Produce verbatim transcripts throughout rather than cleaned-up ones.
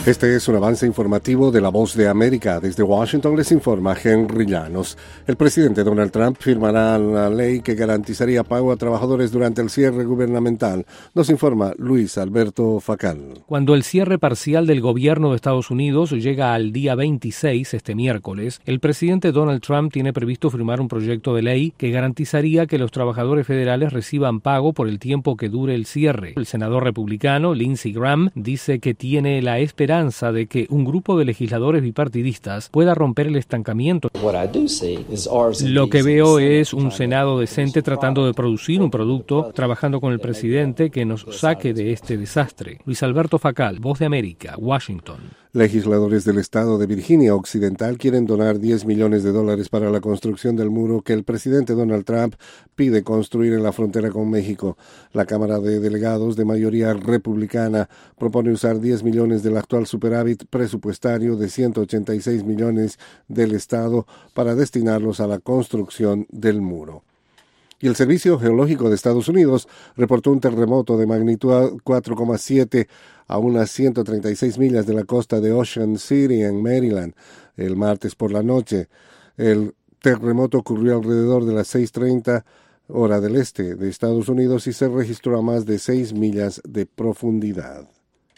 Este es un avance informativo de La Voz de América. Desde Washington les informa Henry Llanos. El presidente Donald Trump firmará la ley que garantizaría pago a trabajadores durante el cierre gubernamental. Nos informa Luis Alberto Facal. Cuando el cierre parcial del gobierno de Estados Unidos llega al día veintiséis, este miércoles, el presidente Donald Trump tiene previsto firmar un proyecto de ley que garantizaría que los trabajadores federales reciban pago por el tiempo que dure el cierre. El senador republicano Lindsey Graham dice que tiene la esperanza de que un grupo de legisladores bipartidistas pueda romper el estancamiento. Lo que veo es un Senado decente tratando de producir un producto, trabajando con el presidente que nos saque de este desastre. Luis Alberto Facal, Voz de América, Washington. Legisladores del estado de Virginia Occidental quieren donar diez millones de dólares para la construcción del muro que el presidente Donald Trump pide construir en la frontera con México. La Cámara de Delegados, de mayoría republicana, propone usar diez millones del actual superávit presupuestario de ciento ochenta y seis millones del estado para destinarlos a la construcción del muro. Y el Servicio Geológico de Estados Unidos reportó un terremoto de magnitud cuatro coma siete a unas ciento treinta y seis millas de la costa de Ocean City, en Maryland, el martes por la noche. El terremoto ocurrió alrededor de las seis treinta hora del este de Estados Unidos y se registró a más de seis millas de profundidad.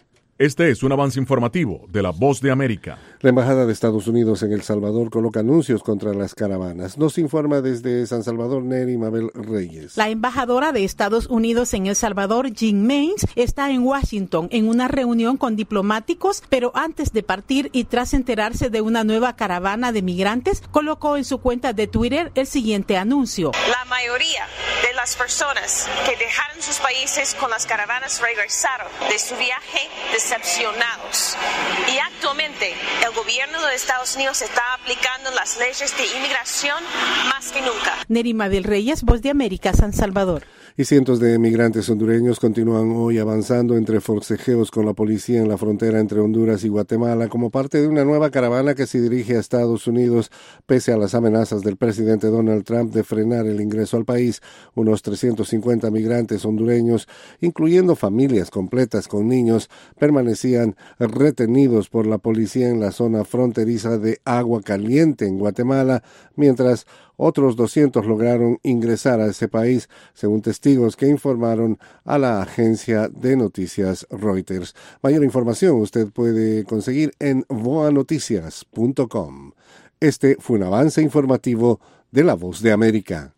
Este es un avance informativo de La Voz de América. La Embajada de Estados Unidos en El Salvador coloca anuncios contra las caravanas. Nos informa desde San Salvador Neri Mabel Reyes. La embajadora de Estados Unidos en El Salvador, Jean Mains, está en Washington en una reunión con diplomáticos, pero antes de partir y tras enterarse de una nueva caravana de migrantes, colocó en su cuenta de Twitter el siguiente anuncio. La mayoría de las personas que dejaron sus países con las caravanas regresaron de su viaje de decepcionados. Y actualmente el gobierno de Estados Unidos está aplicando las leyes de inmigración más que nunca. Nerima del Reyes, Voz de América, San Salvador. Y cientos de migrantes hondureños continúan hoy avanzando entre forcejeos con la policía en la frontera entre Honduras y Guatemala como parte de una nueva caravana que se dirige a Estados Unidos pese a las amenazas del presidente Donald Trump de frenar el ingreso al país. Unos trescientos cincuenta migrantes hondureños, incluyendo familias completas con niños, permanecían retenidos por la policía en la zona fronteriza de Agua Caliente en Guatemala, mientras otros doscientos lograron ingresar a ese país, según testigos que informaron a la agencia de noticias Reuters. Mayor información usted puede conseguir en voa noticias punto com. Este fue un avance informativo de La Voz de América.